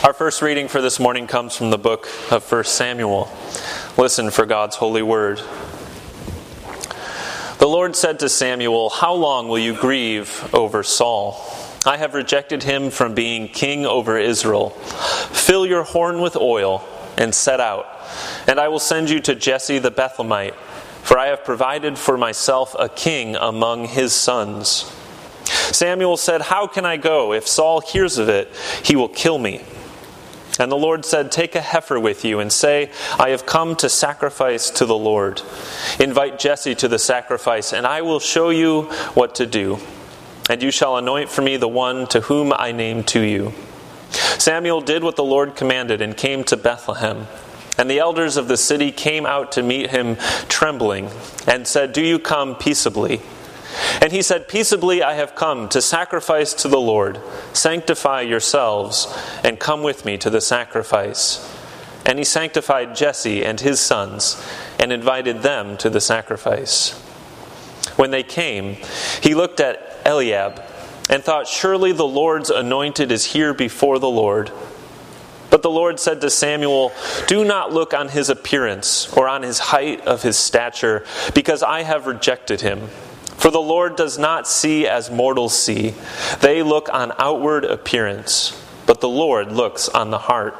Our first reading for this morning comes from the book of 1 Samuel. Listen for God's holy word. The Lord said to Samuel, "How long will you grieve over Saul? I have rejected him from being king over Israel. Fill your horn with oil and set out, and I will send you to Jesse the Bethlehemite, for I have provided for myself a king among his sons." Samuel said, "How can I go? If Saul hears of it, he will kill me." And the Lord said, "Take a heifer with you and say, 'I have come to sacrifice to the Lord.' Invite Jesse to the sacrifice, and I will show you what to do. And you shall anoint for me the one to whom I name to you." Samuel did what the Lord commanded and came to Bethlehem. And the elders of the city came out to meet him trembling and said, "Do you come peaceably?" And he said, "Peaceably I have come to sacrifice to the Lord. Sanctify yourselves and come with me to the sacrifice." And he sanctified Jesse and his sons and invited them to the sacrifice. When they came, he looked at Eliab and thought, "Surely the Lord's anointed is here before the Lord." But the Lord said to Samuel, "Do not look on his appearance or on his height of his stature, because I have rejected him. For the Lord does not see as mortals see. They look on outward appearance, but the Lord looks on the heart."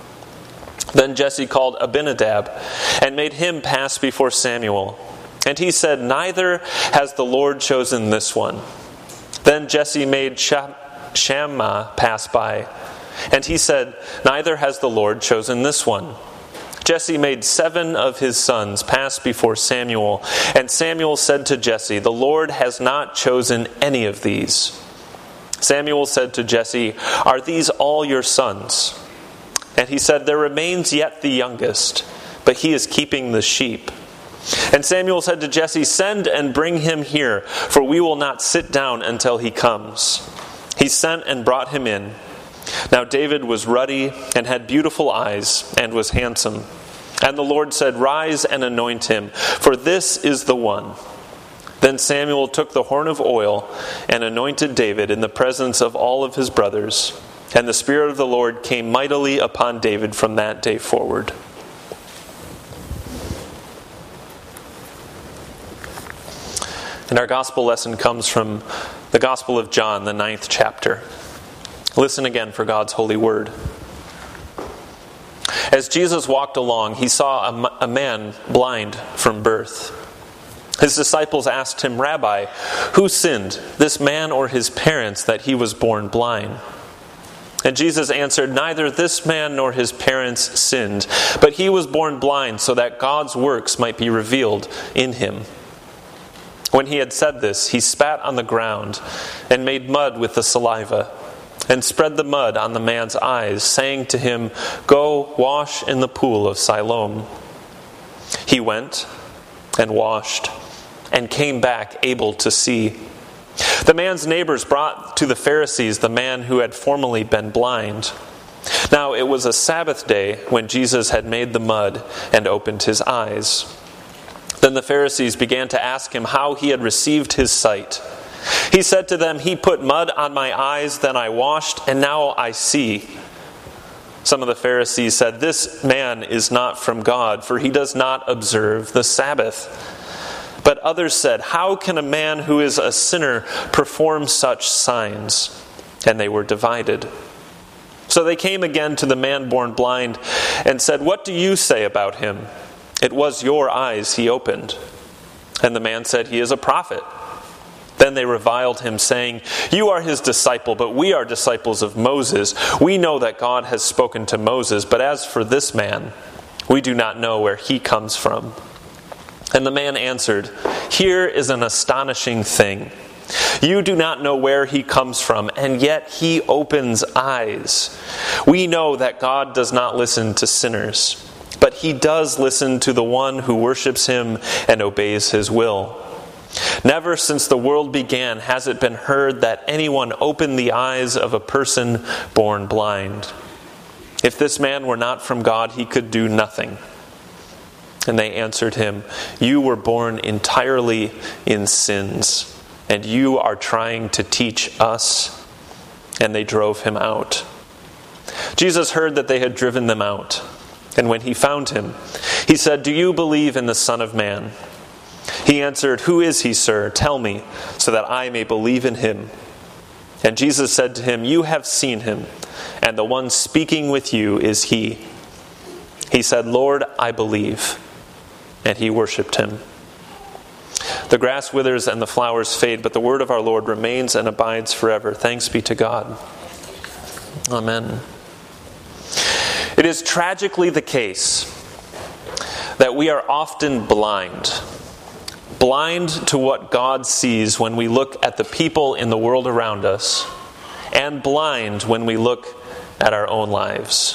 Then Jesse called Abinadab and made him pass before Samuel. And he said, "Neither has the Lord chosen this one." Then Jesse made Shammah pass by. And he said, "Neither has the Lord chosen this one." Jesse made 7 of his sons pass before Samuel, and Samuel said to Jesse, "The Lord has not chosen any of these." Samuel said to Jesse, "Are these all your sons?" And he said, "There remains yet the youngest, but he is keeping the sheep." And Samuel said to Jesse, "Send and bring him here, for we will not sit down until he comes." He sent and brought him in. Now David was ruddy and had beautiful eyes and was handsome. And the Lord said, "Rise and anoint him, for this is the one." Then Samuel took the horn of oil and anointed David in the presence of all of his brothers. And the Spirit of the Lord came mightily upon David from that day forward. And our gospel lesson comes from the Gospel of John, the 9th chapter. Listen again for God's holy word. As Jesus walked along, he saw a man blind from birth. His disciples asked him, "Rabbi, who sinned, this man or his parents, that he was born blind?" And Jesus answered, "Neither this man nor his parents sinned, but he was born blind so that God's works might be revealed in him." When he had said this, he spat on the ground and made mud with the saliva, and spread the mud on the man's eyes, saying to him, "Go wash in the pool of Siloam." He went and washed and came back able to see. The man's neighbors brought to the Pharisees the man who had formerly been blind. Now it was a Sabbath day when Jesus had made the mud and opened his eyes. Then the Pharisees began to ask him how he had received his sight. He said to them, "He put mud on my eyes, then I washed, and now I see." Some of the Pharisees said, "This man is not from God, for he does not observe the Sabbath." But others said, "How can a man who is a sinner perform such signs?" And they were divided. So they came again to the man born blind and said, "What do you say about him? It was your eyes he opened." And the man said, "He is a prophet." Then they reviled him, saying, "You are his disciple, but we are disciples of Moses. We know that God has spoken to Moses, but as for this man, we do not know where he comes from." And the man answered, "Here is an astonishing thing. You do not know where he comes from, and yet he opens eyes. We know that God does not listen to sinners, but he does listen to the one who worships him and obeys his will. Never since the world began has it been heard that anyone opened the eyes of a person born blind. If this man were not from God, he could do nothing." And they answered him, "You were born entirely in sins, and you are trying to teach us." And they drove him out. Jesus heard that they had driven them out, and when he found him, he said, "Do you believe in the Son of Man?" He answered, "Who is he, sir? Tell me, so that I may believe in him." And Jesus said to him, "You have seen him, and the one speaking with you is he." He said, "Lord, I believe." And he worshipped him. The grass withers and the flowers fade, but the word of our Lord remains and abides forever. Thanks be to God. Amen. It is tragically the case that we are often blind to what God sees when we look at the people in the world around us, and blind when we look at our own lives.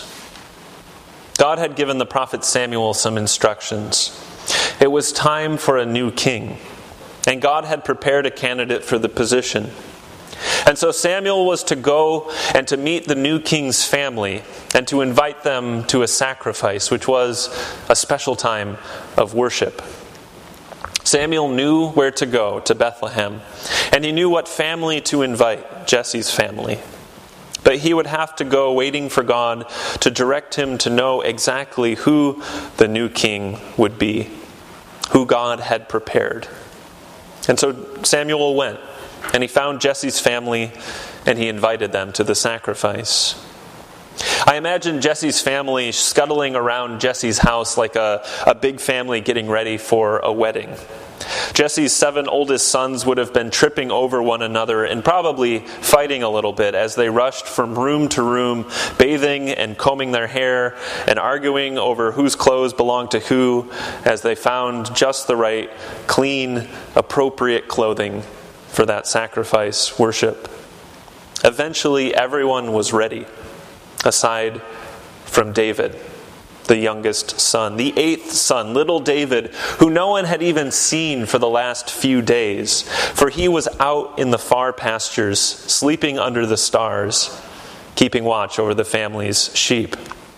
God had given the prophet Samuel some instructions. It was time for a new king, and God had prepared a candidate for the position. And so Samuel was to go and to meet the new king's family and to invite them to a sacrifice, which was a special time of worship. Samuel knew where to go, to Bethlehem, and he knew what family to invite, Jesse's family. But he would have to go waiting for God to direct him to know exactly who the new king would be, who God had prepared. And so Samuel went, and he found Jesse's family, and he invited them to the sacrifice. I imagine Jesse's family scuttling around Jesse's house like a big family getting ready for a wedding. Jesse's 7 oldest sons would have been tripping over one another and probably fighting a little bit as they rushed from room to room, bathing and combing their hair and arguing over whose clothes belonged to who as they found just the right, clean, appropriate clothing for that sacrifice worship. Eventually, everyone was ready, aside from David, the youngest son, the 8th son, little David, who no one had even seen for the last few days, for he was out in the far pastures, sleeping under the stars, keeping watch over the family's sheep.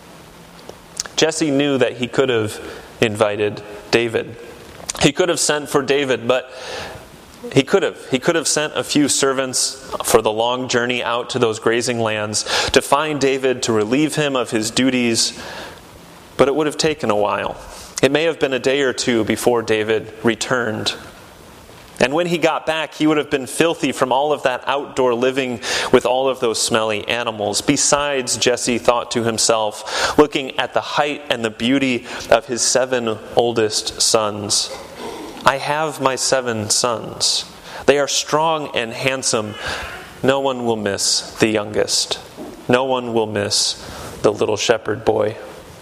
Jesse knew that he could have invited David. He could have sent for David, but he could have sent a few servants for the long journey out to those grazing lands to find David, to relieve him of his duties, but it would have taken a while. It may have been a day or two before David returned. And when he got back, he would have been filthy from all of that outdoor living with all of those smelly animals. Besides, Jesse thought to himself, looking at the height and the beauty of his 7 oldest sons, "I have my 7 sons. They are strong and handsome. No one will miss the youngest. No one will miss the little shepherd boy."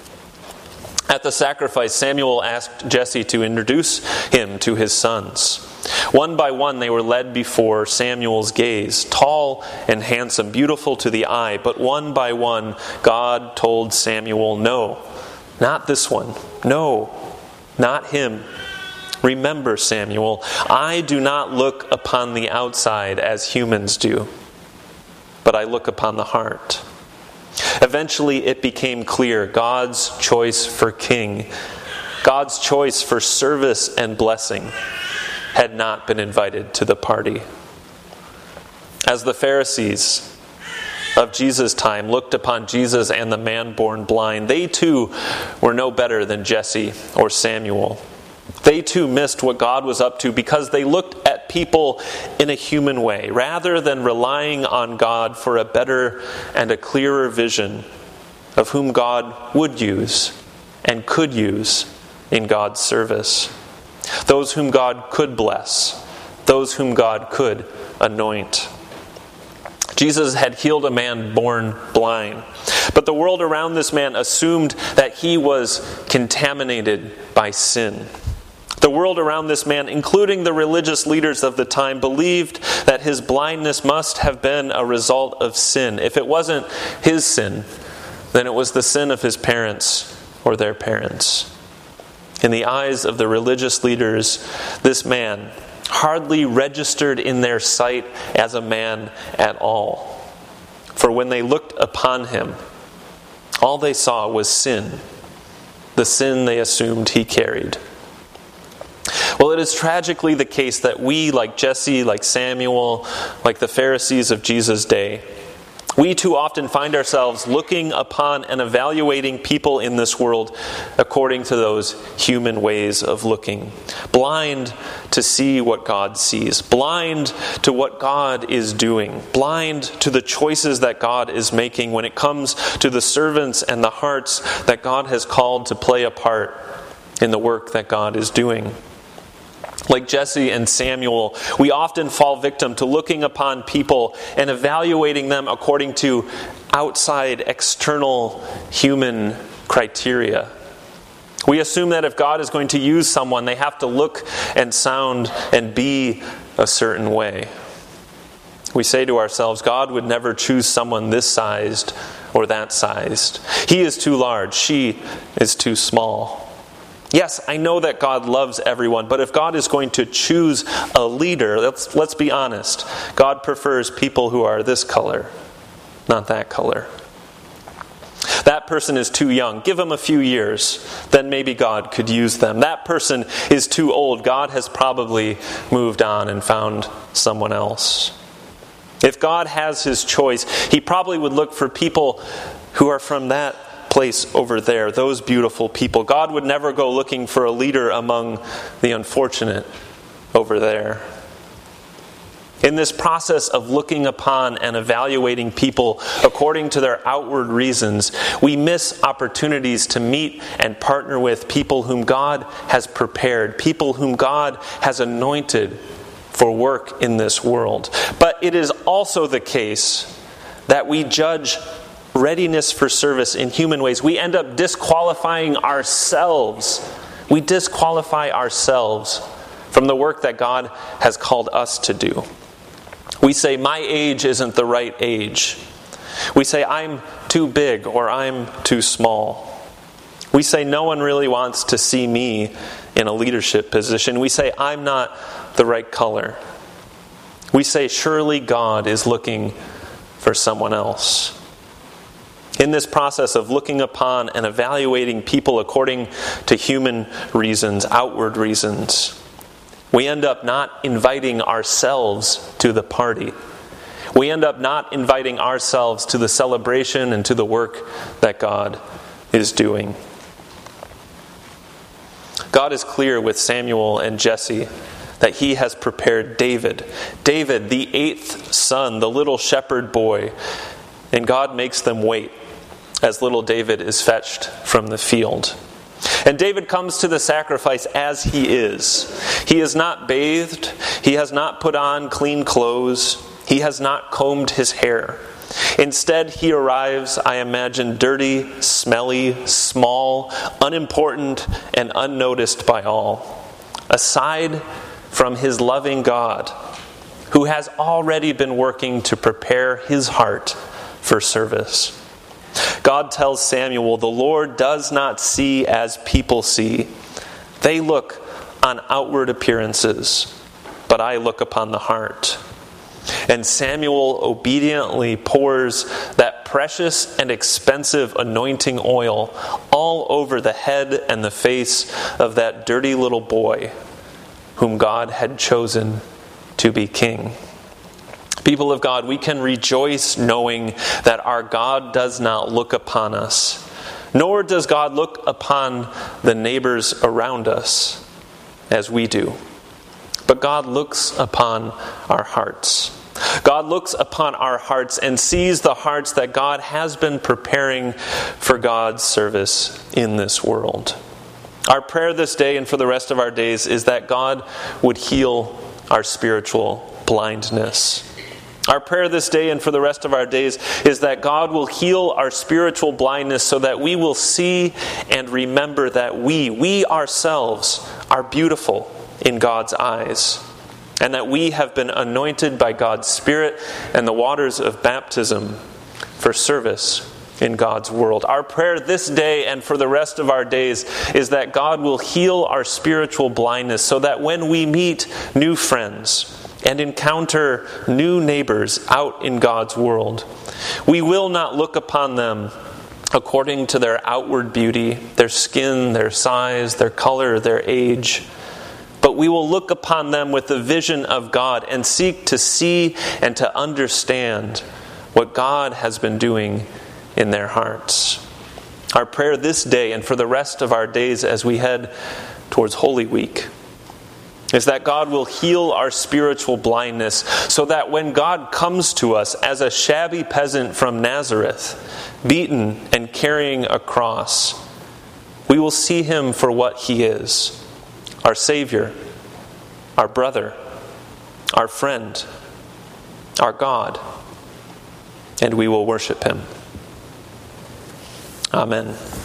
At the sacrifice, Samuel asked Jesse to introduce him to his sons. One by one, they were led before Samuel's gaze, tall and handsome, beautiful to the eye. But one by one, God told Samuel, "No, not this one. No, not him. Remember, Samuel, I do not look upon the outside as humans do, but I look upon the heart." Eventually it became clear God's choice for king, God's choice for service and blessing, had not been invited to the party. As the Pharisees of Jesus' time looked upon Jesus and the man born blind, they too were no better than Jesse or Samuel. They too missed what God was up to because they looked at people in a human way, rather than relying on God for a better and a clearer vision of whom God would use and could use in God's service. Those whom God could bless, those whom God could anoint. Jesus had healed a man born blind, but the world around this man assumed that he was contaminated by sin. The world around this man, including the religious leaders of the time, believed that his blindness must have been a result of sin. If it wasn't his sin, then it was the sin of his parents or their parents. In the eyes of the religious leaders, this man hardly registered in their sight as a man at all. For when they looked upon him, all they saw was sin, the sin they assumed he carried. Well, it is tragically the case that we, like Jesse, like Samuel, like the Pharisees of Jesus' day, We too often find ourselves looking upon and evaluating people in this world according to those human ways of looking, blind to see what God sees, blind to what God is doing, blind to the choices that God is making when it comes to the servants and the hearts that God has called to play a part in the work that God is doing. Like Jesse and Samuel, we often fall victim to looking upon people and evaluating them according to outside, external, human criteria. We assume that if God is going to use someone, they have to look and sound and be a certain way. We say to ourselves, God would never choose someone this sized or that sized. He is too large. She is too small. Yes, I know that God loves everyone, but if God is going to choose a leader, let's be honest. God prefers people who are this color, not that color. That person is too young. Give them a few years, then maybe God could use them. That person is too old. God has probably moved on and found someone else. If God has his choice, he probably would look for people who are from that place over there, those beautiful people. God would never go looking for a leader among the unfortunate over there. In this process of looking upon and evaluating people according to their outward reasons, we miss opportunities to meet and partner with people whom God has prepared, people whom God has anointed for work in this world. But it is also the case that we judge readiness for service in human ways. We end up disqualifying ourselves. We disqualify ourselves from the work that God has called us to do. We say, my age isn't the right age. We say, I'm too big or I'm too small. We say, no one really wants to see me in a leadership position. We say, I'm not the right color. We say, surely God is looking for someone else. In this process of looking upon and evaluating people according to human reasons, outward reasons, we end up not inviting ourselves to the party. We end up not inviting ourselves to the celebration and to the work that God is doing. God is clear with Samuel and Jesse that he has prepared David. David, the 8th son, the little shepherd boy. And God makes them wait as little David is fetched from the field. And David comes to the sacrifice as he is. He is not bathed. He has not put on clean clothes. He has not combed his hair. Instead, he arrives, I imagine, dirty, smelly, small, unimportant, and unnoticed by all. Aside from his loving God, who has already been working to prepare his heart for service. God tells Samuel, the Lord does not see as people see. They look on outward appearances, but I look upon the heart. And Samuel obediently pours that precious and expensive anointing oil all over the head and the face of that dirty little boy whom God had chosen to be king. People of God, we can rejoice knowing that our God does not look upon us, nor does God look upon the neighbors around us as we do. But God looks upon our hearts. God looks upon our hearts and sees the hearts that God has been preparing for God's service in this world. Our prayer this day and for the rest of our days is that God would heal our spiritual blindness. Our prayer this day and for the rest of our days is that God will heal our spiritual blindness so that we will see and remember that we ourselves are beautiful in God's eyes, and that we have been anointed by God's Spirit and the waters of baptism for service in God's world. Our prayer this day and for the rest of our days is that God will heal our spiritual blindness so that when we meet new friends and encounter new neighbors out in God's world, we will not look upon them according to their outward beauty, their skin, their size, their color, their age, but we will look upon them with the vision of God and seek to see and to understand what God has been doing in their hearts. Our prayer this day and for the rest of our days as we head towards Holy Week is that God will heal our spiritual blindness so that when God comes to us as a shabby peasant from Nazareth, beaten and carrying a cross, we will see him for what he is, our Savior, our brother, our friend, our God, and we will worship him. Amen.